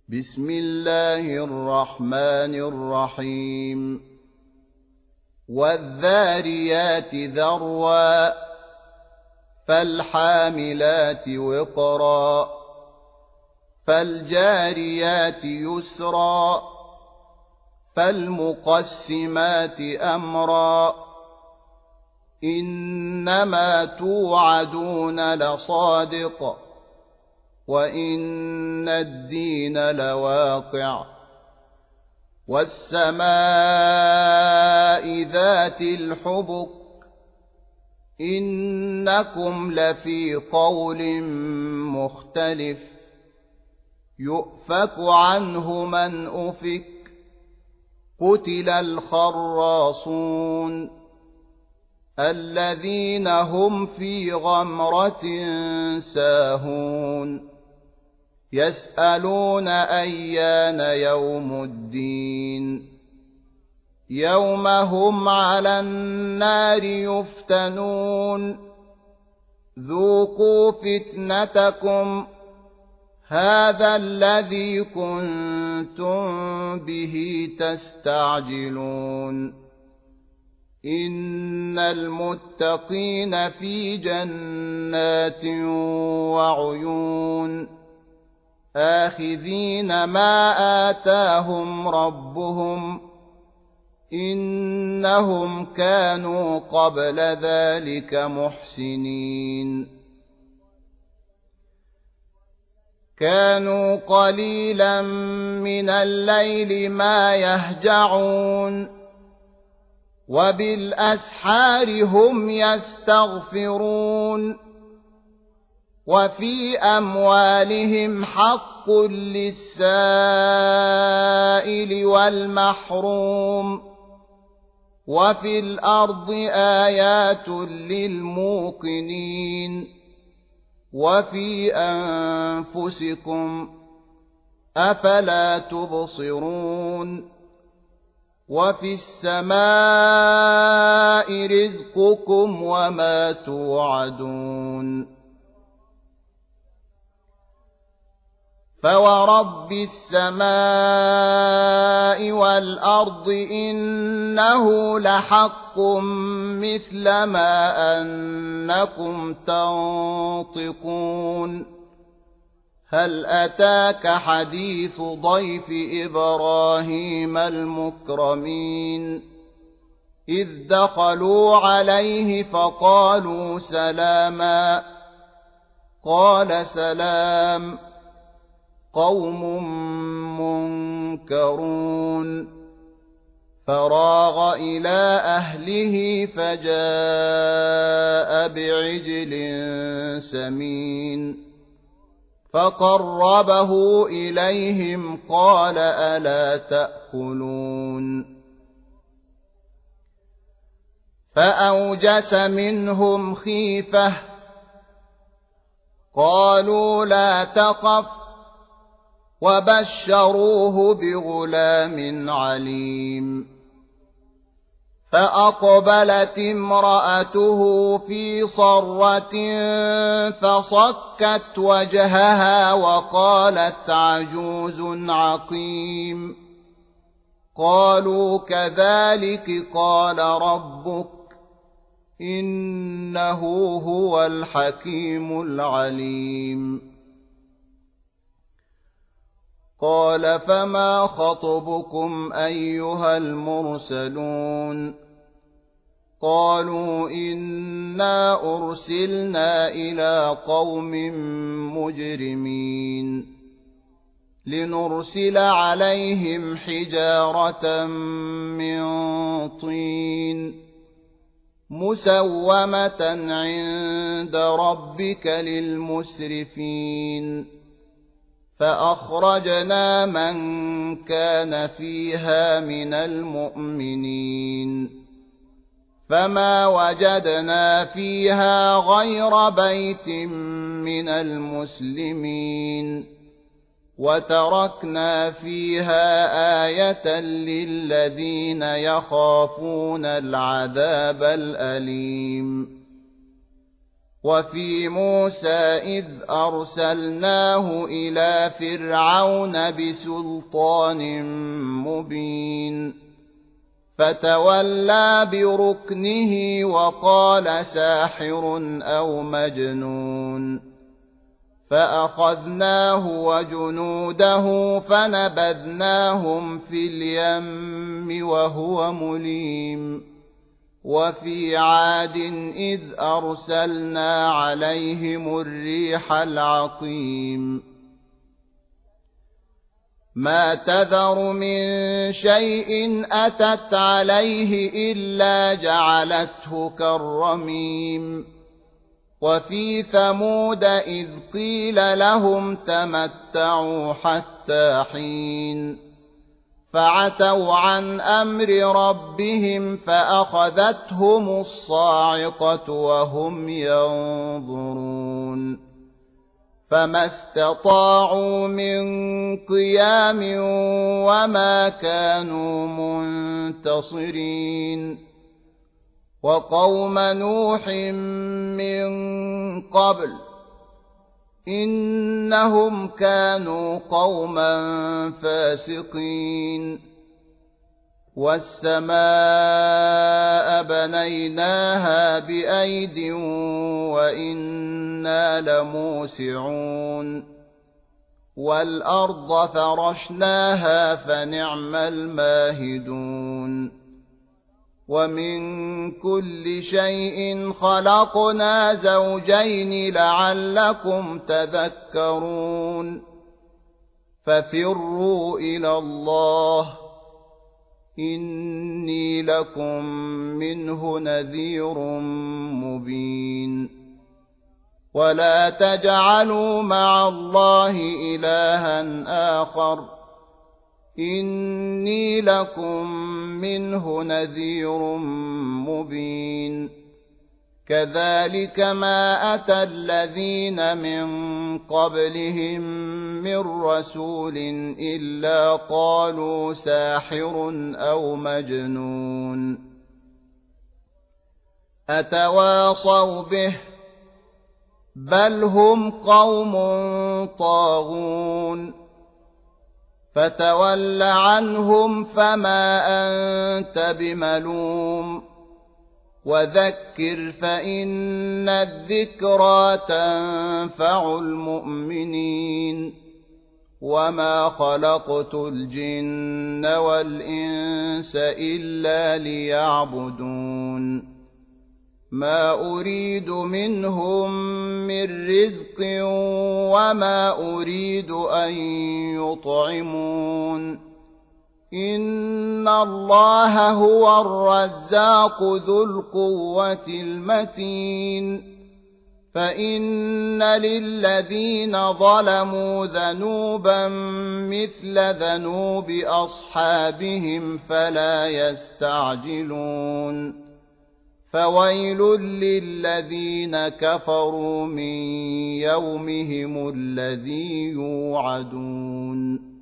بسم الله الرحمن الرحيم والذاريات ذروا فالحاملات وقرا فالجاريات يسرا فالمقسمات أمرا إنما توعدون لصادق وإن الدين لواقع والسماء ذات الحبك إنكم لفي قول مختلف يؤفك عنه من أفك قتل الخراصون الذين هم في غمرة ساهون يسألون أيان يوم الدين يوم هم على النار يفتنون ذوقوا فتنتكم هذا الذي كنتم به تستعجلون إن المتقين في جنات وعيون آخذين ما آتاهم ربهم إنهم كانوا قبل ذلك محسنين كانوا قليلا من الليل ما يهجعون وبالأسحار هم يستغفرون وفي أموالهم حق للسائل والمحروم وفي الأرض آيات للموقنين وفي أنفسكم أفلا تبصرون وفي السماء رزقكم وما توعدون فورب السماء والأرض إنه لحق مثل ما أنكم تنطقون هل أتاك حديث ضيف إبراهيم المكرمين إذ دخلوا عليه فقالوا سلاما قال سلام قوم منكرون فراغ إلى أهله فجاء بعجل سمين فقربه إليهم قال ألا تأكلون فأوجس منهم خيفة قالوا لا تخف وبشروه بغلام عليم فأقبلت امرأته في صرة فصكت وجهها وقالت عجوز عقيم قالوا كذلك قال ربك إنه هو الحكيم العليم قال فما خطبكم أيها المرسلون قالوا إنا أرسلنا إلى قوم مجرمين لنرسل عليهم حجارة من طين مسومة عند ربك للمسرفين فأخرجنا من كان فيها من المؤمنين فما وجدنا فيها غير بيت من المسلمين وتركنا فيها آية للذين يخافون العذاب الأليم وفي موسى إذ أرسلناه إلى فرعون بسلطان مبين فتولى بركنه وقال ساحر أو مجنون فأخذناه وجنوده فنبذناهم في اليم وهو مليم وفي عاد إذ أرسلنا عليهم الريح العقيم ما تذر من شيء أتت عليه إلا جعلته كالرميم وفي ثمود إذ قيل لهم تمتعوا حتى حين فعتوا عن أمر ربهم فأخذتهم الصاعقة وهم ينظرون فما استطاعوا من قيام وما كانوا منتصرين وقوم نوح من قبل إنهم كانوا قوما فاسقين والسماء بنيناها بأيد وإنا لموسعون والأرض فرشناها فنعم الماهدون ومن كل شيء خلقنا زوجين لعلكم تذكرون ففروا إلى الله إني لكم منه نذير مبين ولا تجعلوا مع الله إلها آخر إني لكم منه نذير مبين كذلك ما أتى الذين من قبلهم من رسول إلا قالوا ساحر أو مجنون أتواصوا به بل هم قوم طاغون فتول عنهم فما أنت بملوم وذكر فإن الذكرى تنفع المؤمنين وما خلقت الجن والإنس إلا ليعبدون ما أريد منهم من رزق وما أريد أن يطعمون إن الله هو الرزاق ذو القوة المتين فإن للذين ظلموا ذنوبا مثل ذنوب أصحابهم فلا يستعجلون فويل للذين كفروا من يومهم الذي يوعدون